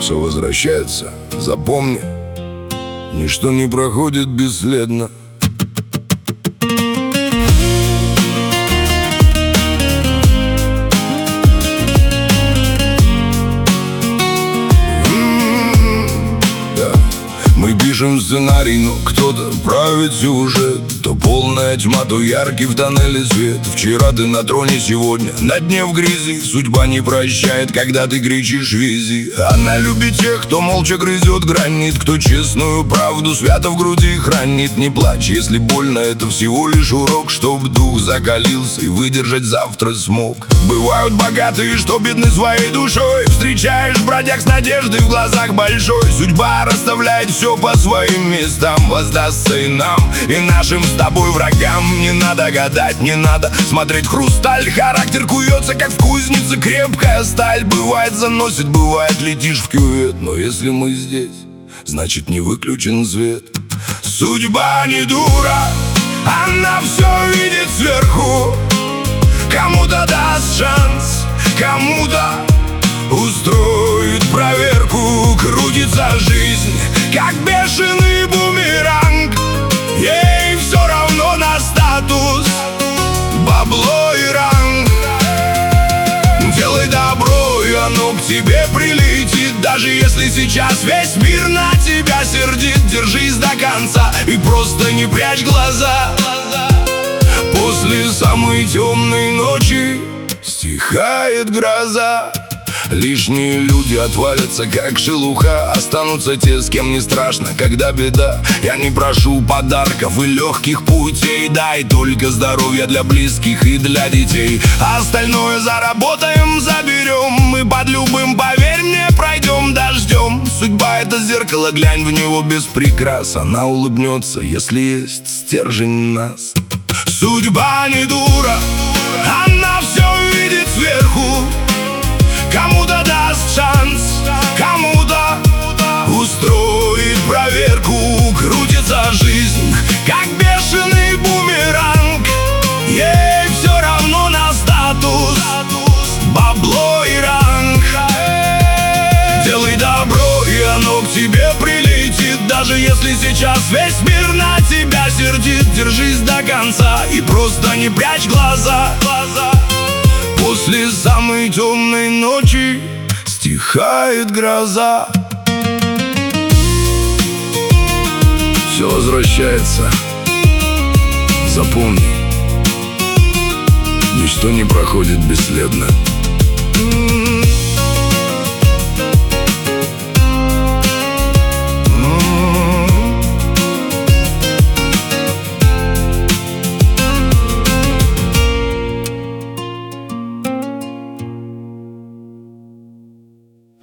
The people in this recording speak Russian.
все возвращается. Запомни, ничто не проходит бесследно. Мы пишем сценарий, но кто-то правит сюжет. То полная тьма, то яркий в тоннеле свет. Вчера ты на троне, сегодня на дне в грязи. Судьба не прощает, когда ты кричишь «вези». Она любит тех, кто молча грызет гранит, кто честную правду свято в груди хранит. Не плачь, если больно, это всего лишь урок, чтоб дух закалился и выдержать завтра смог. Бывают богатые, что бедны своей душой. Встречаешь бродяг с надеждой в глазах большой. Судьба расставляет все по своим местам, воздастся и нам, и нашим с тобой врагам. Не надо гадать, не надо смотреть хрусталь. Характер куется, как в кузнице крепкая сталь. Бывает заносит, бывает летишь в кювет. Но если мы здесь, значит не выключен свет. Судьба не дура, она все видит сверху. Кому-то даст шанс, кому-то устроит проверку. Крутится жизнь, как бешеный бумеранг. Ей все равно на статус, бабло и ранг. Делай добро, и оно к тебе прилетит. Даже если сейчас весь мир на тебя сердит, держись до конца и просто не прячь глаза. После самой темной ночи стихает гроза. Лишние люди отвалятся, как шелуха. Останутся те, с кем не страшно, когда беда. Я не прошу подарков и легких путей. Дай только здоровья для близких и для детей. А остальное заработаем, заберем. Мы под любым, поверь мне, пройдем дождем. Судьба — это зеркало, глянь в него без прикрас. Она улыбнется, если есть стержень нас. Судьба не дура, она все видит сверху. Кому-то даст шанс, кому-то устроит проверку. Крутится жизнь, как бешеный бумеранг. Ей все равно на статус, бабло и ранг. Делай добро, и оно к тебе прилетит. Даже если сейчас весь мир на тебя сердит, держись до конца и просто не прячь глаза. После самой темной ночи стихает гроза. Все возвращается. Запомни, ничто не проходит бесследно.